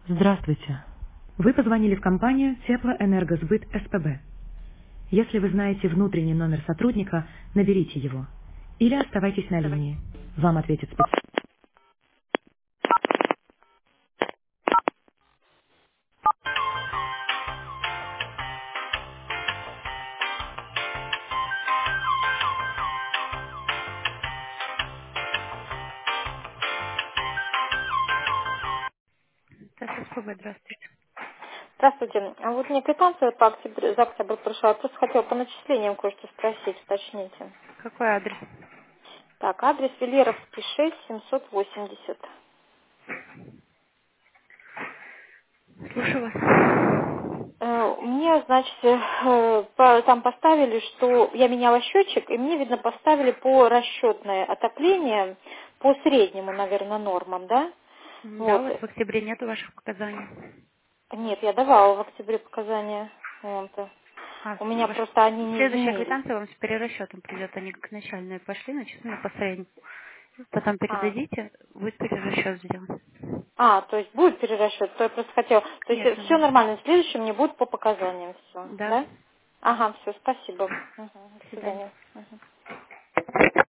Здравствуйте. Вы позвонили в компанию Теплоэнергосбыт СПБ. Если вы знаете внутренний номер сотрудника, наберите его. Или оставайтесь на линии. Вам ответит специалист. СПБ, здравствуйте. Здравствуйте. А вот мне квитанция по за октябрь пришла. Я просто хотела по начислениям кое-что спросить, уточните. Какой адрес? Так, адрес Велеровский, 6, 780. Слушаю вас. Мне, значит, там поставили, что я меняла счетчик, и мне, видно, поставили по расчетное отопление, по среднему, наверное, нормам, да? Да, у Вот. вас в октябре нету ваших показаний. Нет, я давала в октябре показания. Вот. А, У меня ваш... просто они не Следующая изменились. квитанция вам с перерасчетом придет. Они как начальные пошли, начислены по среднему. Потом А, передадите, будет перерасчет сделан. То есть будет перерасчет, то я просто хотела. То есть Конечно, все да. нормально, в следующем мне будет по показаниям все, Да. да? Ага, все, спасибо. Мгм, До до свидания. свидания. Мгм.